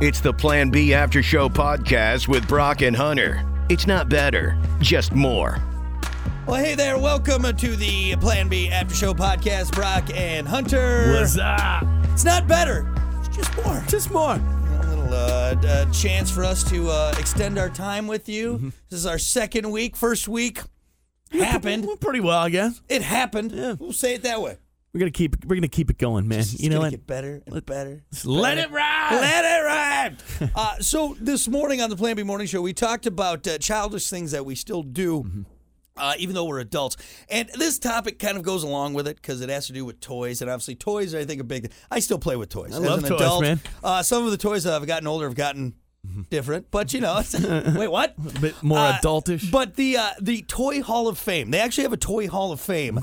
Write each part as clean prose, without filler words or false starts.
It's the Plan B After Show podcast with Brock and Hunter. It's not better, just more. Well, hey there. Welcome to the Plan B After Show podcast, Brock and Hunter. What's up? It's not better. It's just more. Just more. A little chance for us to extend our time with you. Mm-hmm. This is our second week. First week happened. We're pretty well, I guess. It happened. Yeah. We'll say it that way. We're gonna keep it going, man. It's you know gonna what? get better and better. Let it ride. Let it ride. So this morning on the Plan B Morning Show, we talked about childish things that we still do. Even though we're adults. And this topic kind of goes along with it because it has to do with toys. And obviously toys are, I think, a big thing. I still play with toys. I love toys, adult, man. Some of the toys that I've gotten older have gotten different. But, you know, wait, what? A bit more adultish. But the Toy Hall of Fame, they actually have a Toy Hall of Fame,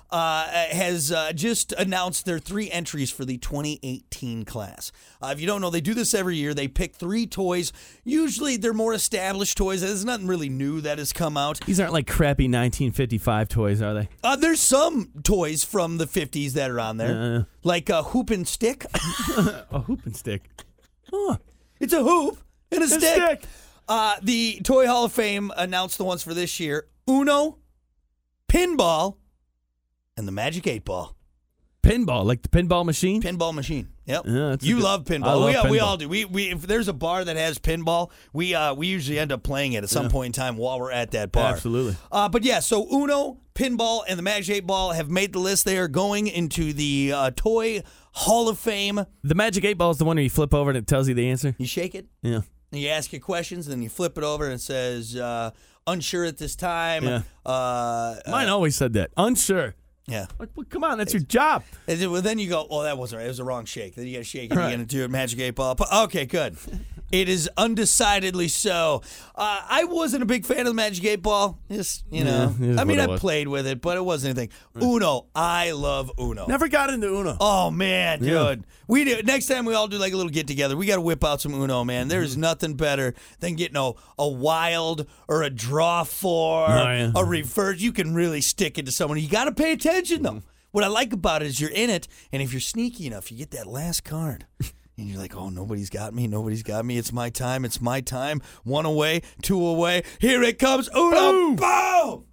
has just announced their 3 entries for the 2018 class. If you don't know, they do this every year. They pick 3 toys. Usually they're more established toys. There's nothing really new that has come out. These aren't like crappy 1955 toys, are they? There's some toys from the 50s that are on there, like a hoop and stick. A hoop and stick. Huh. It's a hoop and a stick. Stick. The Toy Hall of Fame announced the ones for this year: Uno, Pinball, and the Magic 8 Ball. Pinball, like the pinball machine? Pinball machine. Yep. Yeah, you love pinball. I love We pinball. all do. We if there's a bar that has pinball, we usually end up playing it at some point in time while we're at that bar. Absolutely. But yeah, so Uno, Pinball, and the Magic 8 Ball have made the list. They are going into the Toy Hall of Fame. The Magic 8 Ball is the one where you flip over and it tells you the answer? You shake it, Yeah. and you ask it questions, and then you flip it over and it says, unsure at this time. Yeah. Mine always said that. Unsure. Yeah. Like, well, come on, that's your job. Well, then you go, oh, that wasn't right. It was the wrong shake. Then you got to shake it Right. again and do a Magic 8 Ball. Okay, good. It is undecidedly so. I wasn't a big fan of the Magic 8 Ball. Just, you know. it is I mean, what it I was. played with it, but it wasn't anything. Uno. I love Uno. Never got into Uno. Oh, man, dude. Yeah. We do. Next time we all do like a little get-together, we got to whip out some Uno, man. There's nothing better than getting a wild or a draw four, a reverse. You can really stick it to someone. You got to pay attention, though. What I like about it is you're in it, and if you're sneaky enough, you get that last card. And you're like, oh, nobody's got me. Nobody's got me. It's my time. It's my time. 1 away, 2 away. Here it comes. Uno. Boom. Boom.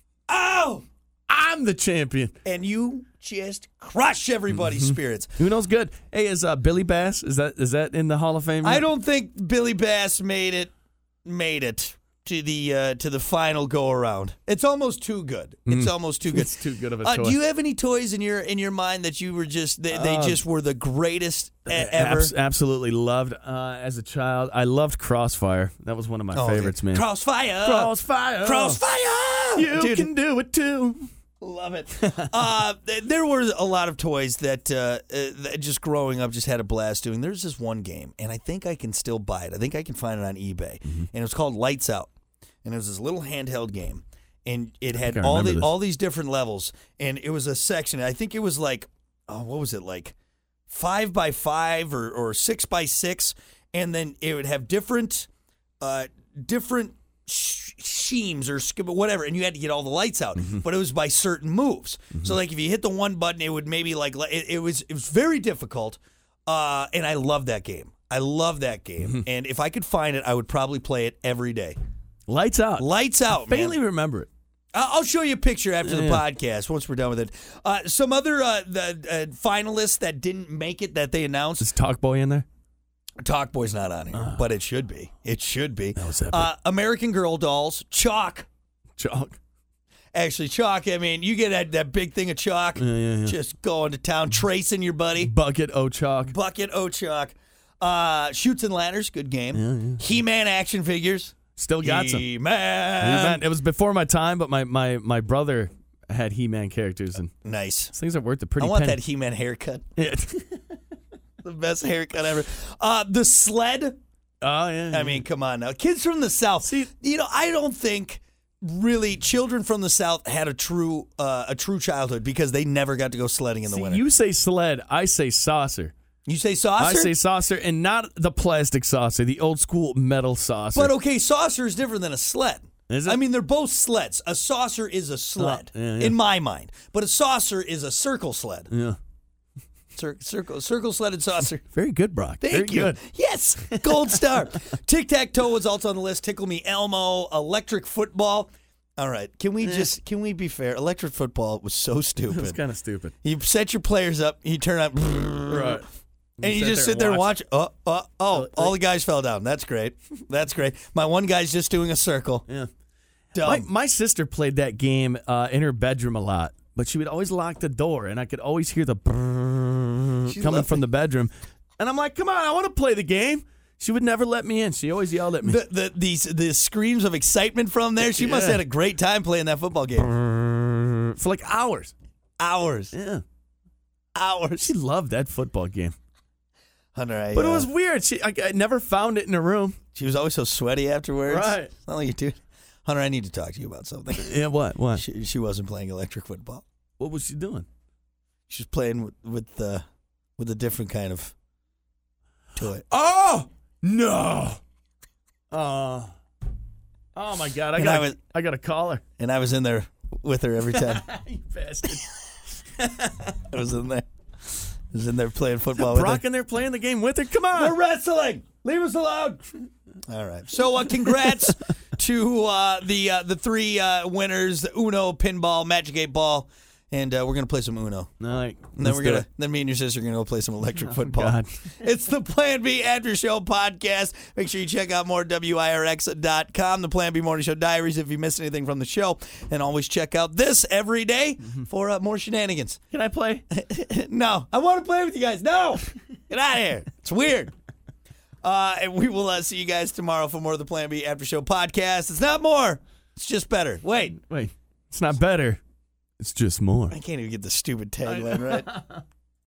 Oh. I'm the champion. And you just crush everybody's spirits. Uno's good. Hey, is Billy Bass, is that in the Hall of Fame? I don't think Billy Bass made it to the final go around. It's almost too good. It's almost too good. It's too good of a toy. Do you have any toys in your mind that you were just they just were the greatest ever? Absolutely loved as a child. I loved Crossfire. That was one of my favorites, man. Crossfire. Crossfire. You Dude, can do it too. love it. There were a lot of toys that just growing up just had a blast doing. There's this one game, and I think I can still buy it. I think I can find it on eBay, and it was called Lights Out, and it was this little handheld game, and it had all these different levels, and it was a section. I think it was like, what was it, like 5x5 or 6x6, and then it would have different schemes or whatever, and you had to get all the lights out, but it was by certain moves. So like if you hit the one button, it would maybe like it was very difficult, and I love that game. And if I could find it, I would probably play it every day. Lights Out. Lights Out, I faintly man. remember it. I'll show you a picture after the podcast once we're done with it. Some other the finalists that didn't make it that they announced. Is Talk Boy in there? Talk Boy's not on here, but it should be. It should be. That was epic. American Girl dolls, chalk. Chalk. Actually, chalk, I mean, you get that big thing of chalk, just going to town, tracing your buddy. Bucket O Chalk. Bucket O Chalk. Shoots and Ladders, good game. He-Man action figures. Still got some. He-Man. It was before my time, but my brother had He-Man characters, and Nice. those things are worth a pretty I want penny. that He-Man haircut. Yeah. The best haircut ever. The sled. Oh, yeah. I mean, come on now. Kids from the South. See, I don't think really children from the South had a true childhood because they never got to go sledding in the winter. You say sled, I say saucer. You say saucer? I say saucer, and not the plastic saucer, the old school metal saucer. But okay, saucer is different than a sled. Is it? I mean, they're both sleds. A saucer is a sled, yeah. in my mind. But a saucer is a circle sled. Yeah. Circle sledded saucer. Very good, Brock. Very Thank you. good. Yes, gold star. Tic-tac-toe was also on the list. Tickle Me Elmo, electric football. All right, can we be fair? Electric football was so stupid. It's kind of stupid. You set your players up, you turn up, Right. and you just sit there and watch. All the guys fell down. That's great. That's great. My one guy's just doing a circle. Yeah. Dumb. My sister played that game in her bedroom a lot, but she would always lock the door, and I could always hear the coming from the bedroom. And I'm like, come on, I want to play the game. She would never let me in. She always yelled at me. The screams of excitement from there. She must have had a great time playing that football game. For like hours. Hours. Yeah. Hours. She loved that football game. Hunter, But it was weird. I never found it in her room. She was always so sweaty afterwards. Right. It's not like you do. Hunter, I need to talk to you about something. Yeah, what? What? She wasn't playing electric football. What was she doing? She was playing with a different kind of toy. Oh! No. Oh my God! I got to call her. And I was in there with her every time. You bastard! I was in there. I was in there playing football with her. Brock in there playing the game with her. Come on! We're wrestling. Leave us alone. All right. So congrats to the three winners: the Uno, Pinball, Magic 8 Ball, and we're gonna play some Uno. All right. And then me and your sister are gonna go play some electric football. God. It's the Plan B After Show podcast. Make sure you check out more WIRX.com, the Plan B Morning Show Diaries if you missed anything from the show. And always check out this every day for more shenanigans. Can I play? No. I want to play with you guys. No. Get out of here. It's weird. And we will see you guys tomorrow for more of the Plan B After Show podcast. It's not more. It's just better. Wait. It's not better. It's just more. I can't even get the stupid tagline right.